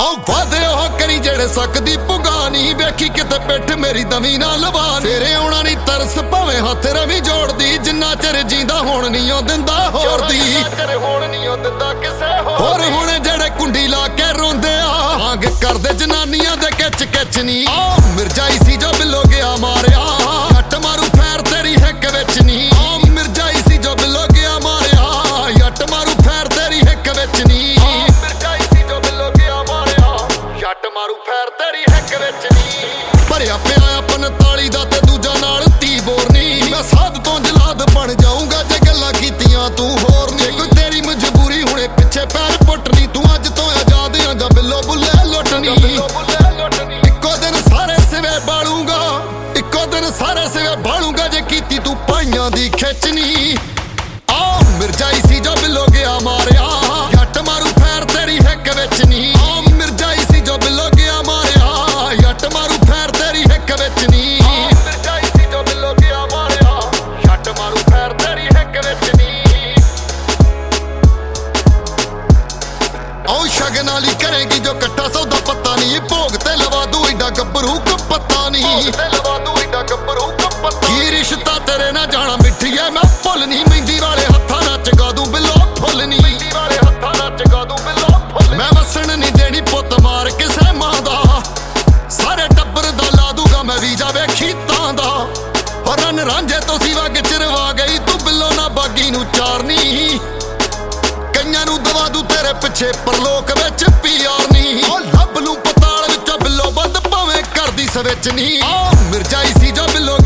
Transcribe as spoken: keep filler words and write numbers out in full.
ਵਾਦੇ ਉਹ ਕਰੀ ਜਿਹੜੇ ਸਕਦੀ ਪੁਗਾਨੀ ਵੇਖੀ ਕਿਤੇ ਪਿੱਠ ਮੇਰੀ ਦਵੀ ਨਾ ਲਵਾ ਤੇਰੇ ਆਉਣਾ ਨਹੀਂ ਤਰਸ ਭਾਵੇਂ ਹੱਥ ਰਵੀ ਜੋੜਦੀ ਜਿੰਨਾ ਚਿਰ ਜੀਂਦਾ ਹੁਣ ਨਹੀਂ ਉਹ ਦਿੰਦਾ ਹੋਰ ਦੀ ਹੁਣ ਨਹੀਂ ਉਹ ਦਿੰਦਾ ਕਿਸੇ ਹੋਰ ਹੁਣ ਜਿਹੜੇ ਕੁੰਡੀ ਲਾ ਕੇ ਰੋਂਦੇ ਆ ਆਂਗ ਕਰਦੇ ਜਨਾਨੀਆਂ ਦੇ ਕਿਚ ਕਿਚ ਨਹੀਂ ਆ ਮਿਰਜਾਈ ਸੀ ਜੋ ਬਿੱਲੋ ਗਿਆ ਮਾਰਿਆ ਹੱਟ ਮਾਰੂ ਫੈਰ ਤੇਰੀ ਹਿੱਕ ਵਿੱਚ ਨਹੀਂ ਆ ਮਿਰਜਾਈ ਸੀ ਜੋ ਬਿੱਲੋ ਗਿਆ ਮਾਰਿਆ ਹੱਟ ਮਾਰੂ ਫੈਰ ਤੇਰੀ ਹਿੱਕ ਵਿੱਚ ਨਹੀਂ ਮਿਰਜਾਈ ਸੀ ਜੋ ਬਿੱਲੋ ਗਿਆ ਮਾਰਿਆ ਹੱਟ ਮਾਰੂ ਫੈਰ ਤੇਰੀ ਹਿੱਕ ਵਿੱਚ ਨਹੀਂ ਭਰਿਆ ਪਿਆ ਆ ਪੰਤਾਲੀ ਦਾ ਤੇ ਦੂਜਾ ਨਾਲ ਤੀ ਬੋਰਨੀ ਮੈਂ ਸਾਧ ਤੋਂ ਜਲਾਦ ਬਣ ਜਾਊਂਗਾ ਜੇ ਗੱਲਾਂ ਕੀਤੀਆਂ ਤੂੰ ਹੋਰ ਨਹੀਂ ਕੋਈ ਤੇਰੀ ਮਜਬੂਰੀ ਹੁਣੇ ਪਿੱਛੇ ਪੈਰ ਪੁੱਟਣੀ ਤੂੰ ਅੱਜ ਤੋਂ ਆਜ਼ਾਦ ਆ ਜਾਂ ਬਿੱਲੋ ਬੁੱਲੇ ਲੁੱਟਣੀ ਇੱਕੋ ਦਿਨ ਸਾਰੇ ਸਿਵੇ ਬਾਲੂਗਾ ਇੱਕੋ ਦਿਨ ਸਾਰੇ ਸਿਵੇ ਬਾਲੂਗਾ ਜੇ ਕੀਤੀ ਤੂੰ ਪਾਈਆਂ ਦੀ ਖਿੱਚਣੀ ਆ ਮਿਰਜਾਈ ਸੀ ਜੋ ਬਿੱਲੋ ਗਿਆ ਮਾਰਿਆ ਹੱਟ ਮਾਰੂ ਫੈਰ ਤੇਰੀ ਹਿੱਕ ਵਿੱਚ ਨਹੀਂ ਆ ਮਿਰਜਾਈ ਸੀ ਜੋ ਬਿੱਲੋ ਗਿਆ ਮਾਰਿਆ ਹੱਟ ਮਾਰੂ ਫੈਰ ਤੇਰੀ ਹਿੱਕ ਵਿੱਚ ਨਹੀਂ ਮਿਰਜਾਈ ਸੀ ਜੋ ਬਿੱਲੋ ਗਿਆ ਮਾਰਿਆ ਹੱਟ ਮਾਰੂ ਫੈਰ ਤੇਰੀ ਹਿੱਕ ਵਿੱਚ ਨਹੀਂ ਉਹ ਸ਼ਗਨ ਵਾਲੀ ਕਰੇਗੀ ਜੋ ਕੱਟਾ ਸੌਦਾ ਪੱਤਾ ਨਹੀਂ ਭੋਗ ਤੇ ਲਵਾ ਦੂ ਏਡਾ ਗੱਭਰੂ ਕਪੱਤਾ ਨਹੀਂ ਤੇ ਲਵਾ ਦੂ ਏਡਾ ਗੱਭਰੂ ਕਪੱਤਾ ਕੀ ਰਿਸ਼ਤਾ ਤੇਰੇ ਨਾਲ ਜਾਣਾ ਮਿੱਠੀਏ ਮੈਂ ਭੁੱਲ ਨਹੀਂ ਮਹਿੰਦੀ ਵਾਲੇ ਹੱਥਾਂ ਨਾਲ ਚਗਾ ਦੂ ਬਿੱਲੋ ਫੁੱਲ ਨਹੀਂ ਮਹਿੰਦੀ ਵਾਲੇ ਹੱਥਾਂ ਨਾਲ ਚਗਾ ਦੂ ਬਿੱਲੋ ਫੁੱਲ ਮੈਂ ਵਸਣ ਨਹੀਂ ਦੇਣੀ ਪੁੱਤ ਮਾਰ ਕਿਸੇ ਮਾਂ ਦਾ ਸਾਰੇ ਟੱਬਰ ਦਾ ਲਾ ਦੂਗਾ ਮੈਂ ਵੀਜ਼ਾ ਵੇਖੀ ਤਾਂ ਦਾ ਹਰਨ ਰਾਂਝੇ ਤੋਂ ਸਿਵਾ ਗਿਚਰਵਾ ਗਈ ਤੂੰ ਬਿੱਲੋ ਨਾ ਬਾਗੀ ਨੂੰ ਚਾਰਨੀ ਕਈਆਂ ਨੂੰ ਦਵਾ ਦੂ ਤੇਰੇ ਪਿੱਛੇ ਪਰਲੋਕ ਵਿੱਚ ਪਿਆਰ ਨਹੀਂ ਉਹ ਲੱਭ ਲੂ ਪਤਾਲ ਵਿੱਚੋਂ ਬਿੱਲੋ ਬੰਦ ਭਾਵੇਂ ਕਰਦੀ ਸਵਿਚ ਨਹੀਂ ਆ ਮਿਰਜਾਈ ਸੀ ਜੋ ਬਿੱਲੋ